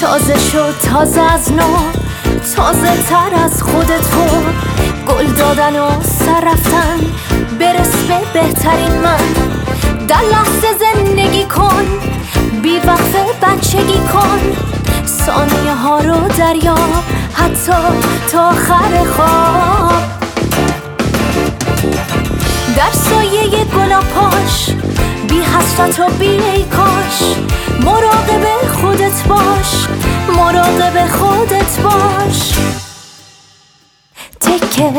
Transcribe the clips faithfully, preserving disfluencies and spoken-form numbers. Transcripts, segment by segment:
تازه شد، تازه از نو، تازه تر از خودتو. گل دادن و سر رفتن، برس به بهترین من. در لحظه زندگی کن، بی وقفه بچگی کن. ثانیه ها رو دریا، حتی تا آخر خواب. در سایه گلاپاش، بی حسرت و بی ای کاش. مراقب خودت باش، مراقب خودت باش. تکه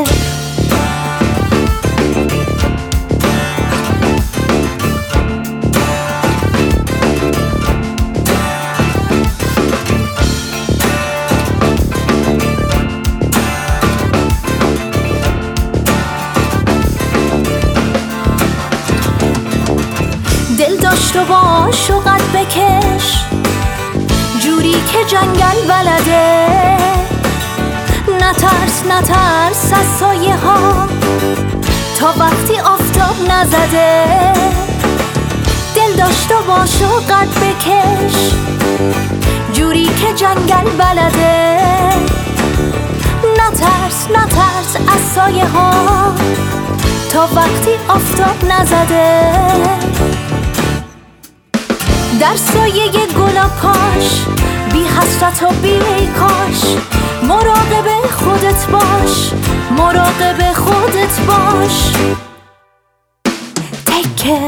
دل داشت و باش و قد بکش، جوری که جنگل بلده. نترس نترس از سایه ها، تا وقتی آفتاب نزده. دل داشت و باش و قد بکش، جوری که جنگل بلده. نترس نترس از سایه ها، تا وقتی آفتاب نزده. در سایه گلاپاش، بی حسرت و بی ای کاش. مراقب خودت باش، مراقب خودت باش. تکه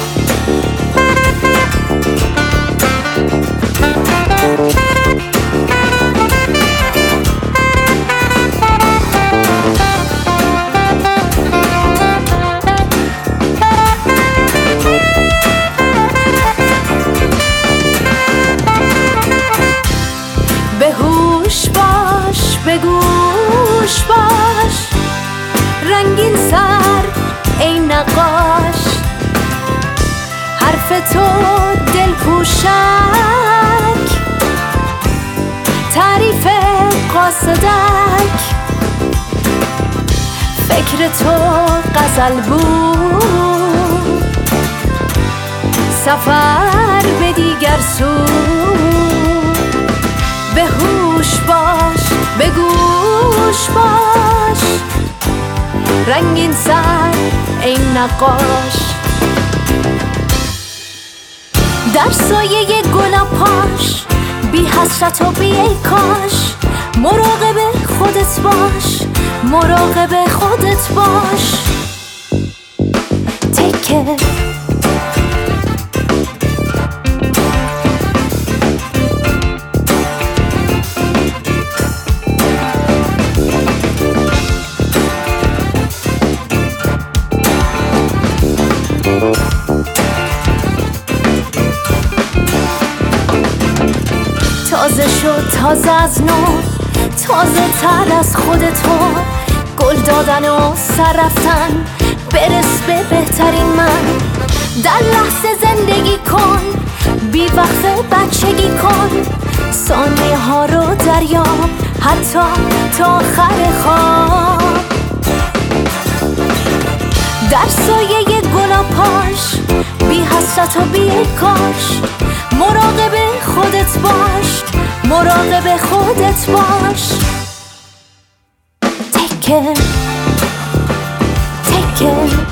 بهوش باش، بگوش باش. رنگین سر ای نقاش، حرف تو دل پوشک. تعریف قاصدک، فکر تو غزل بود. سفر به دیگر سو. بهوش باش، بگوش باش. رنگین سر ای نقاش. در سایه گلاپاش، بی حسرت و بی ای کاش. مراقب خودت باش، مراقب خودت باش. تکه تازه شد، تازه از نو، تازه تر از خودتو. گل دادن و سر رفتن، برس به بهترین من. در لحظه زندگی کن، بی وقفه بچگی کن. ثانیه ها رو دریا، حتی تا آخر خواب. در سایه گلاپاش، بی حسرت و بی ای کاش. مراقب خودت باش، مراقب خودت باش. تکه تکه